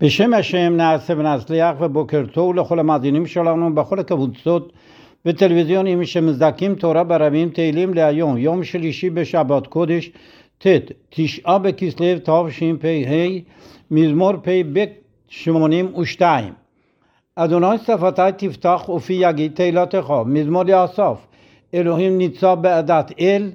בשם השם נעשה ונצליח ובוקר טוב לכל המאזינים שלנו בכל הקבוצות וטלוויזיונים שמזכים תורה ברבים תהילים להיום, יום שלישי בשבת קודש ט' 9 בכסלו תשפ"ה, מזמור פ"ב 82. אדוני שפתי תפתח ופי יגיד תהילתך. מזמור לאסף. אלוהים ניצב בעדת אל,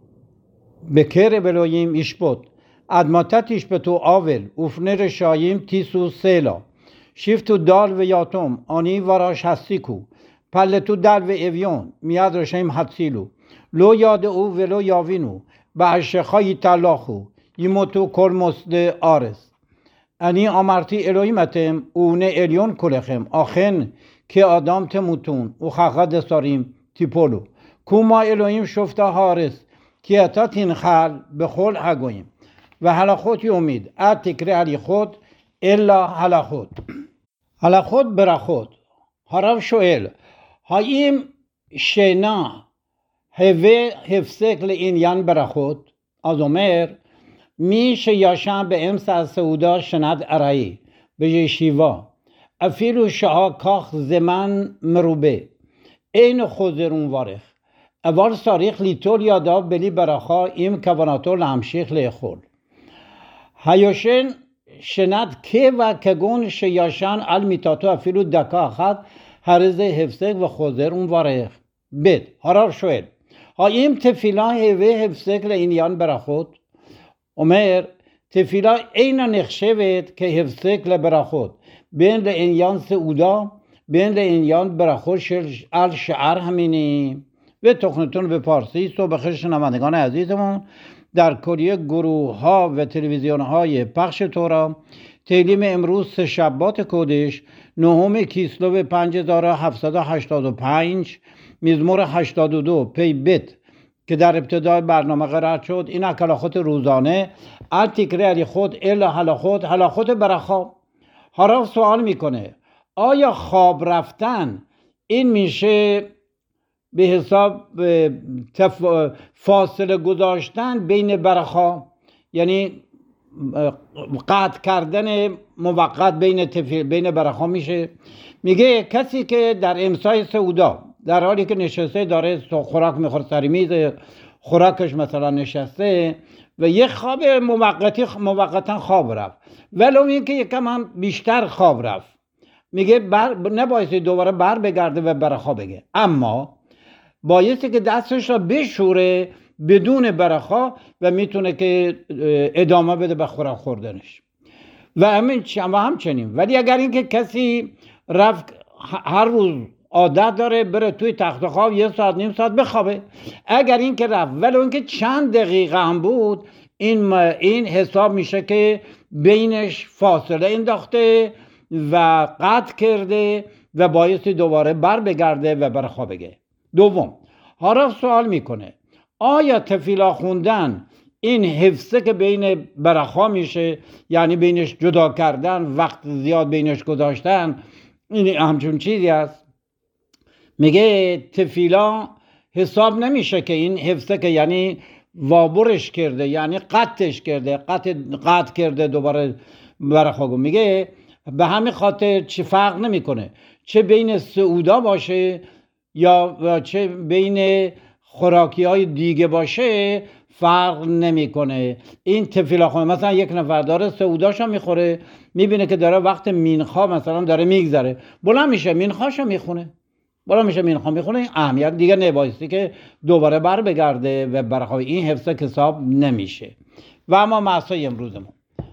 בקרב אלוהים ישפוט. עד מתי תשפטו עוול ופני רשעים תישאו סלה. שפטו דל ויתום עני ורש הסיקו. פלטו דל ואביון מיד רשעים הצילו. לא ידעו ולא יבינו, בהשכה יתהלכו, ימותו כל מוסדי ארץ. אני אמרתי אלוהים אתם ובני עליון כולכם, אכן כאדם תמותון וכחד שרים תיפולו. קומה אלוהים שופטי הארץ, כי אתה תנחל בכל הגויים. והלכות יומיד, עד תקרא הליכות אלא הלכות. הלכות ברכות. הרב שואל, האם שינה הווה הפסק לעניין ברכות? אז אומר, מי שישן באמצע הסעודה שנת ארעי בישיבה, אפילו שעה כך זמן מרובה, אין חוזר ומברך, אבל צריך ליטול ידיו בלי ברכה עם כוונתו להמשיך לאכול. הישן שנת קבע כגון שישן על מיטתו אפילו דקה אחת, הרי זה הפסק וחוזר ומברך. ב' הרב שואל, האם תפילה הווה הפסק לעניין ברכות? אומר, תפילה אינה נחשבת כהפסק לברכות, בין לעניין סעודה, בין לעניין ברכות על שאר המינים. ותוכניתون בפارسی صبح شنوندگان عزیزمون در کلیه گروه ها و تلویزیون های پخش تورا تیلیم امروز سه شبات کودش 9 کیسلو 5785 مزمور 82 پی بیت که در ابتدای برنامه قرار شد. این هلاخوت روزانه التکراری خود الا هلاخوت برخا. هراف سوال میکنه آیا خواب رفتن این میشه به حساب فاصله گذاشتن بین برخا، یعنی قطع کردن موقت بین برخا میشه؟ میگه کسی که در امسای سعودا در حالی که نشسته داره خوراک میخوره سر میز خوراکش مثلا نشسته و یه خواب موقتا خواب رفت، ولو اینکه یکم هم بیشتر خواب رفت، میگه نبایستی دوباره بر بگرده و برخا بگه، اما بایستی که دستش را بشوره بدون برخا و میتونه که ادامه بده به خوراک خوردنش و همچنین. ولی اگر اینکه کسی رفت هر روز عادت داره بره توی تخت خواب 1 ساعت نیم ساعت بخوابه، اگر اینکه رفت ولو اینکه چند دقیقه هم بود، این حساب میشه که بینش فاصله انداخته و قطع کرده و بایستی دوباره بر بگرده و برخا بگه. دوم، هراف سوال میکنه آیا تفیلا خوندن این حفظه که بین برخا میشه، یعنی بینش جدا کردن، وقت زیاد بینش گذاشتن، این همچون چیزی است؟ میگه تفیلا حساب نمیشه که این حفظه که یعنی وابرش کرده، یعنی قطعش کرده، قطع کرده دوباره برخا گو. میگه به همین خاطر چه فرق نمیکنه چه بین سعودا باشه یا چه بین خوراکی های دیگه باشه، فرق نمیکنه. این تفیلا خونه مثلا یک نفر داره سعوداشو میخوره، میبینه که داره وقت مینخا مثلا داره میگذره، بلند میشه مینخاشو میخونه، این اهمیت دیگه نبایستی که دوباره بر بگرده و برخواه. این حفظه حساب نمیشه. و اما معصای امروزمون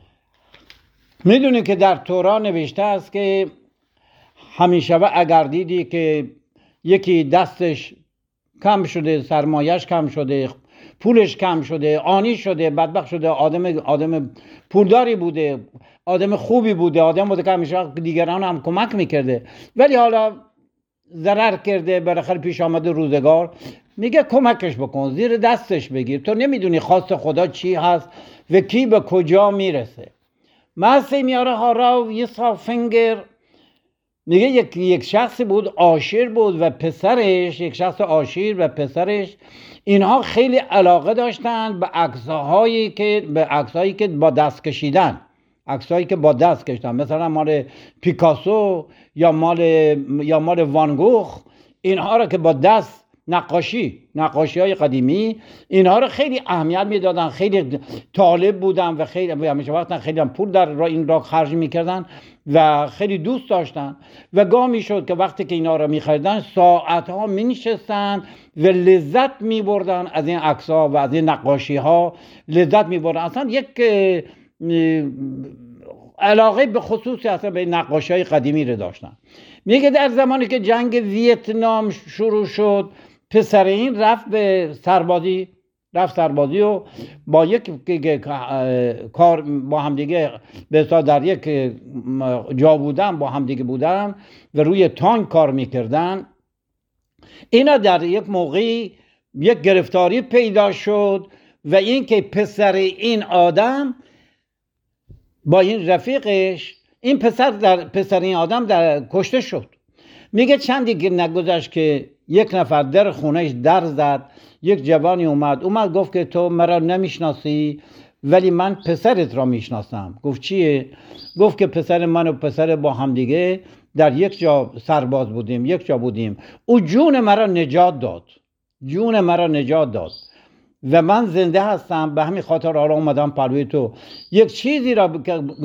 میدونی که در تورا نوشته است که همیشه اگر دیدی که یکی دستش کم شده، سرمایش کم شده، پولش کم شده، عانی شده، بدبخت شده، آدم پولداری بوده، آدم خوبی بوده، آدم بوده که همیشه دیگران هم کمک میکرده، ولی حالا ضرر کرده، بالاخره پیش آمده روزگار، میگه کمکش بکن، زیر دستش بگیر، تو نمیدونی خواست خدا چی هست و کی به کجا میرسه. مثل میاره هاراو یسا فنگر میگه یک شخصی بود عاشر بود و پسرش، یک شخص عاشر و پسرش، اینها خیلی علاقه داشتن به عکسایی که با دست کشیدن، عکسایی که با دست کشیدن، مثلا مال پیکاسو یا مال وانگوخ، اینها رو که با دست نقاشی های قدیمی، اینها رو خیلی اهمیت میدادن، خیلی طالب بودن و خیلی همیشه وقتا خیلی هم پول در این راه خرج میکردن و خیلی دوست داشتن و گاه میشد که وقتی که اینا رو میخریدن ساعت ها مینشستن و لذت میبردن از این عکس ها و از این نقاشی ها، لذت میبردن. اصلا یک علاقه به خصوصی اصلا به نقاشی های قدیمی رو داشتن. میگه در زمانی که جنگ ویتنام شروع شد، پسر این رفت سربازی و با یک کار با همدیگه در یک جا بودن، با همدیگه بودن و روی تانک کار میکردن. اینا در یک موقعی یک گرفتاری پیدا شد و این که پسر این آدم با این رفیقش، این پسر این آدم کشته شد. میگه چندی که نگذشت که یک نفر در خونهش در زد، یک جوانی اومد گفت که تو مرا نمیشناسی ولی من پسرت را میشناسم. گفت چیه؟ گفت که پسر من و پسر با هم دیگه در یک جا سرباز بودیم، یک جا بودیم، او جون مرا نجات داد و من زنده هستم، به همین خاطر حالا اومدم پلوی تو. یک چیزی را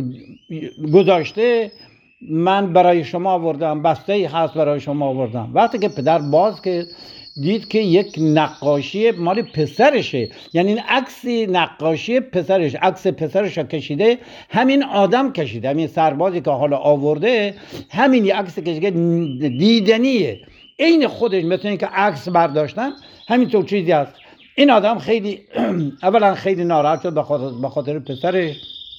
گذاشته من برای شما آوردم، بسته‌ای هست برای شما آوردم. وقتی که پدر باز که دید که یک نقاشی مال پسرشه، یعنی این عکس نقاشی پسرش، عکس پسرش را کشیده، همین آدم کشیده، همین سربازی که حالا آورده، همین یک عکس کشیده دیدنیه، عین خودش، مثل اینکه عکس برداشتن، همینطور چیزی هست. این آدم خیلی اولا خیلی ناراحت شد به خاطر پسرش،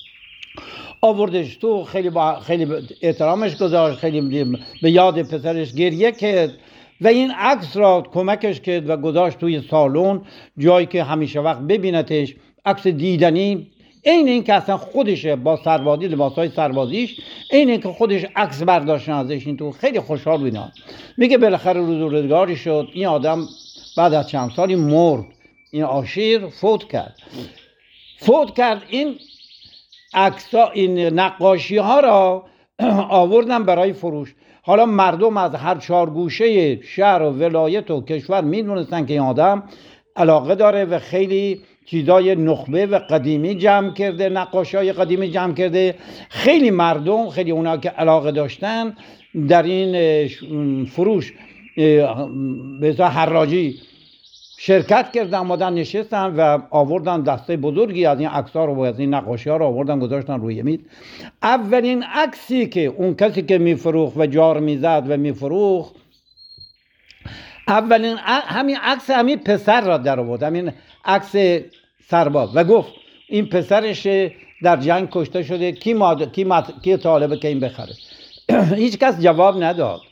آوردش تو، خیلی احترامش گذاشت، خیلی به یاد پسرش گریه کرد و این عکس را کمکش کرد و گذاشت توی سالن، جایی که همیشه وقت ببینتش، عکس دیدنی، این که اصلا خودشه با سربازی، لباسای سربازیش، این که خودش عکس برداشتن ازش. این تو خیلی خوشحال بودن. میگه بالاخره روزگاری شد، این آدم بعد از چند سالی مرد، این عاشیر فوت کرد. این عکس‌ها، این نقاشی ها را آوردن برای فروش. حالا مردم از هر چهار گوشه شهر و ولایت و کشور میدونستن که این آدم علاقه داره و خیلی چیزای نخبه و قدیمی جمع کرده، نقاشی‌های قدیمی جمع کرده. خیلی مردم، خیلی اونا که علاقه داشتن در این فروش به حراجی شرکت کردن، آمدن نشستن و آوردن دسته بزرگی از این عکس‌ها رو و از این نقاشی‌ها رو آوردن گذاشتن روی میز. اولین عکسی که اون کسی که میفروخت و جار میزد و میفروخت، اولین همین عکس همین پسر را در آورد، همین عکس سرباز، و گفت این پسرش در جنگ کشته شده، کی طالبه که این بخره؟ هیچ کس جواب نداد.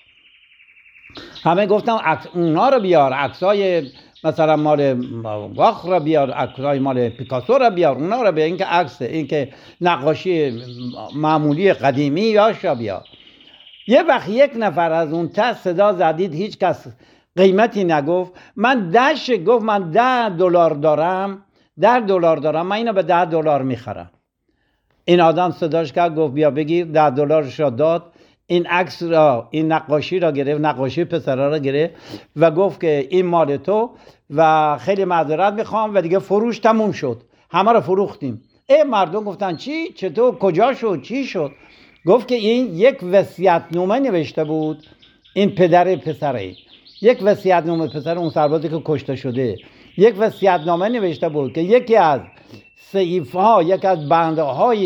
همه گفتم اونا رو بیار، عکسای مثلا مال واخ را بیار، عکسای مال پیکاسو را بیار، اونا رو بیار، این که عکس، این که نقاشی معمولی قدیمی یاشا بیار. یه وقت یک نفر از اون ته صدا زدید، هیچ کس قیمتی نگفت. من گفت من $10 دارم، من اینو به $10 میخرم. این آدم صداش کرد، گفت بیا بگیر. $10 را داد. این عکس را، این نقاشی را گرفت، نقاشی پسرا را گرفت و گفت که این مال تو و خیلی معذرت میخوام و دیگه فروش تموم شد، همه را فروختیم. مردم گفتن چی؟ چطور؟ کجا شد؟ چی شد؟ گفت که این یک وصیت‌نامه نوشته بود، این پدر پسره، یک وصیت‌نامه، پسر اون سربازی که کشته شده، یک وصیت‌نامه نوشته بود که یکی از صحیفه‌ها، یک از بندهای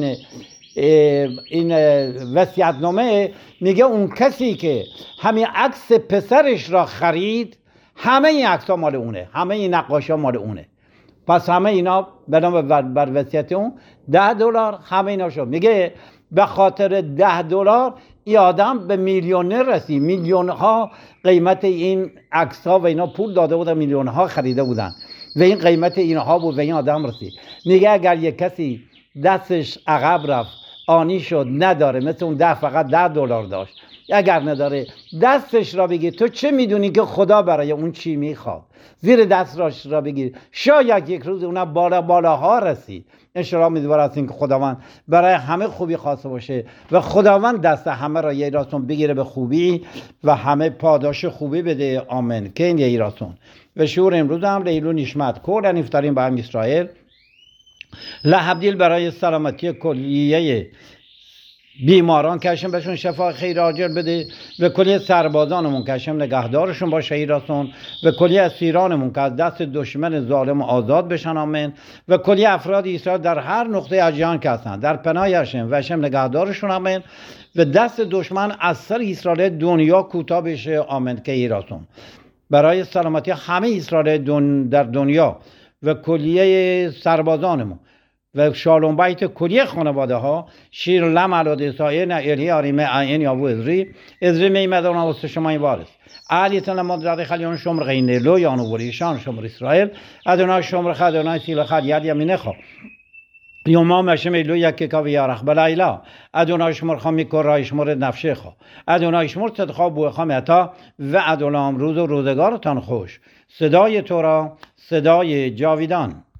این وصیت‌نامه میگه اون کسی که همین عکس پسرش را خرید، همه این عکس‌ها مال اونه، همه این نقاشی‌ها مال اونه. پس همه اینا بنابر بر وصیت اون $10 همه اینا شد. میگه به خاطر $10 این آدم به میلیونر رسید، میلیون‌ها قیمت این عکس‌ها و اینا پول داده بودن، میلیون‌ها خریده بودن و این قیمت اینها بود و این آدم رسید. میگه اگر یک کسی دستش عقب رفت، آنی شد، نداره، مثل اون فقط $10 داشت اگر نداره دستش را بگیر. تو چه میدونی که خدا برای اون چی میخواد؟ زیر دستش را بگیر. شاید یک روز اونا بالاها رسید. انشاءالله امیدوار هستیم که خداوند برای همه خوبی خواسته باشه و خداوند دست همه را یه راسون بگیره به خوبی و همه پاداش خوبی بده. آمین. که این یه راسون و شعور امروز هم لیلو نشمت کردن افتاریم با هم اسرائیل لحبدیل برای سلامتی کلیه بیماران کشم بهشون شفا خیر عاجل بده و کلیه سربازانمون کشم نگهدارشون باشه ایراسون و کلیه اسیرانمون که از دست دشمن ظالم آزاد بشن. آمین. و کلیه افراد اسرائیل در هر نقطه از جهان که هستن در پناه هشم و هشم نگهدارشون. آمین. و دست دشمن از سر اسرائیل دنیا کوتاه بشه. آمین. که ایراسون برای سلامتی همه اسرائیل در دنیا و کلیه سربازانمون و شالوم بیت کلیه خانواده ها شیر لم علاد سایه الی آریمه این یابو ازری میمدان واسه شما این وارث علیتن لمدرد خلیان شمر غینه لو یانو وریشان شمر اسرائیل ادونای شمر خدونای سیل خد ید یمینه خو یوما مشم ایلو یک کا و یارخ بلایلا ادونای شمر خامی کرای شمر نفشه خو ادونای شمر تدخوا بو خام عطا و ادونام روز و روزگارتان خوش. صدای تو را صدای جاویدان.